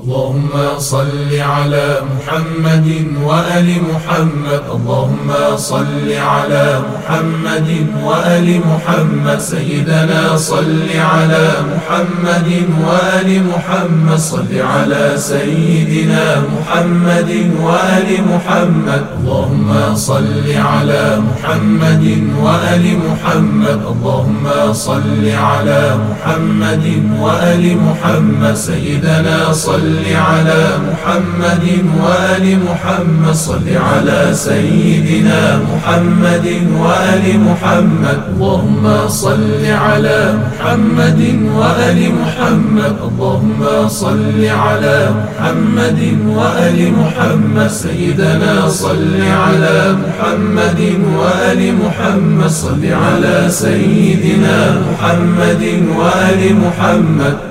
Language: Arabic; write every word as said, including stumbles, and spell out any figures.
اللهم صل على محمد وآل محمد. اللهم صل على محمد وآل محمد. سيدنا صل على محمد وآل محمد. صل على سيدنا محمد وآل محمد. اللهم صل على محمد وآل محمد. اللهم صل على محمد وآل محمد. سيدنا صل على محمد وآل محمد. صل على سيدنا محمد وآل محمد. اللهم صل على محمد وآل محمد. اللهم صل على محمد وآل محمد. سيدنا صل على محمد وآل محمد. صل على سيدنا محمد وآل محمد.